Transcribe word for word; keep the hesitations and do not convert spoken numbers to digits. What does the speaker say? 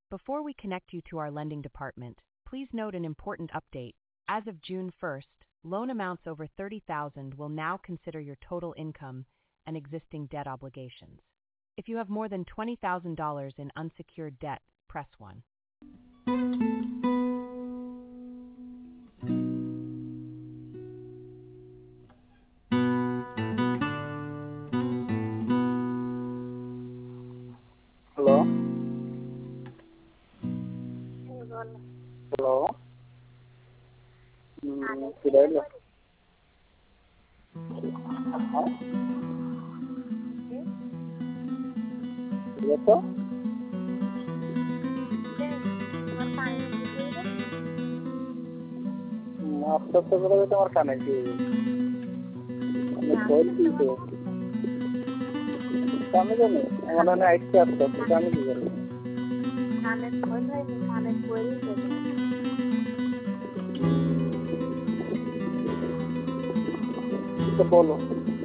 Before we connect you to our lending department, please note an important update. As of June first, loan amounts over thirty thousand dollars will now consider your total income and existing debt obligations. If you have more than twenty thousand dollars in unsecured debt, press one. Hello ఇవ్వాలి. Hello నానే సురేష్ మరి. చెప్పు तुम्हारे पानी पीजिएगा? आप सबसे बड़ा बेटा हमारा खाना चाहिए खोल पीछे खाने का नहीं हमारा ना आइट से आपका खाने की जरूरत खाने खोल रहे हैं, खाने खोल ही देते हैं। तो बोलो